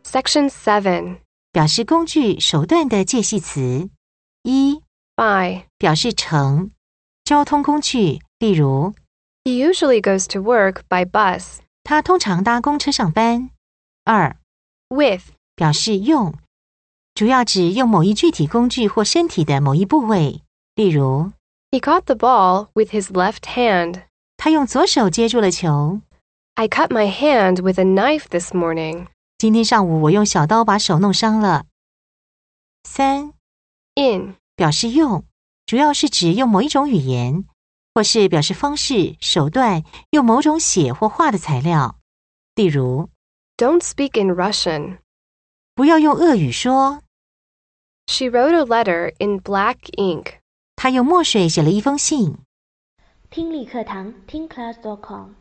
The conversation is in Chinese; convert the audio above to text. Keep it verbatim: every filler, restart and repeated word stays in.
Section seven. 表示工具、手段的介系词。一 By. 表示乘，交通工具，例如 He usually goes to work by bus. 他通常搭公车上班。二 With. 表示用，主要指用某一具体工具或身体的某一部位，例如 He caught the ball with his left hand. 他用左手接住了球。 I cut my hand with a knife this morning. 今天上午我用小刀把手弄伤了。三 In. 表示用，主要是指用某一种语言，或是表示方式、手段，用某种写或画的材料。例如 Don't speak in Russian. 不要用俄语说。 She wrote a letter in black ink. 他用墨水写了一封信。 听力课堂听 class dot com